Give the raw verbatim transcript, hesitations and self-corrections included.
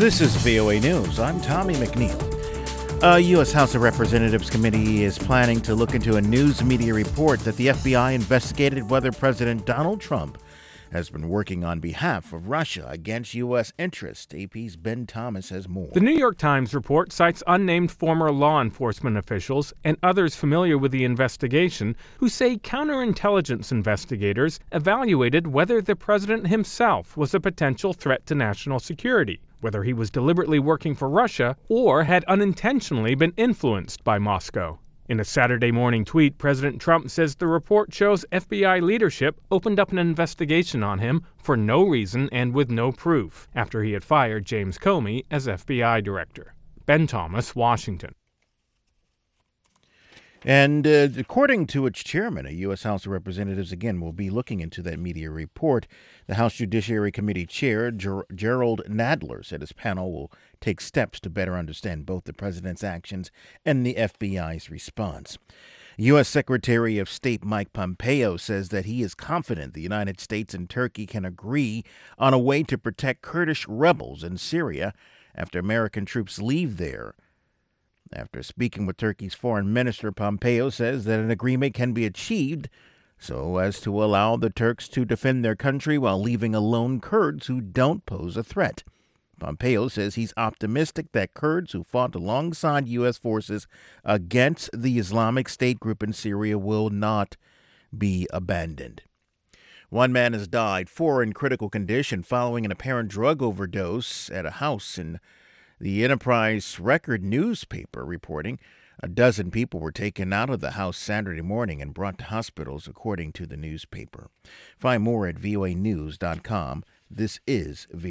This is V O A News. I'm Tommy McNeil. A U S House of Representatives committee is planning to look into a news media report that the F B I investigated whether President Donald Trump has been working on behalf of Russia against U S interests. A P's Ben Thomas has more. The New York Times report cites unnamed former law enforcement officials and others familiar with the investigation who say counterintelligence investigators evaluated whether the president himself was a potential threat to national security, whether he was deliberately working for Russia or had unintentionally been influenced by Moscow. In a Saturday morning tweet, President Trump says the report shows F B I leadership opened up an investigation on him for no reason and with no proof after he had fired James Comey as F B I director. Ben Thomas, Washington. And uh, according to its chairman, a U S House of Representatives, again, will be looking into that media report. The House Judiciary Committee Chair, Ger- Gerald Nadler, said his panel will take steps to better understand both the president's actions and the F B I's response. U S. Secretary of State Mike Pompeo says that he is confident the United States and Turkey can agree on a way to protect Kurdish rebels in Syria after American troops leave there. After speaking with Turkey's foreign minister, Pompeo says that an agreement can be achieved so as to allow the Turks to defend their country while leaving alone Kurds who don't pose a threat. Pompeo says he's optimistic that Kurds who fought alongside U S forces against the Islamic State group in Syria will not be abandoned. One man has died, four in critical condition following an apparent drug overdose at a house in the Enterprise Record newspaper reporting a dozen people were taken out of the house Saturday morning and brought to hospitals, according to the newspaper. Find more at V O A news dot com. This is V O A.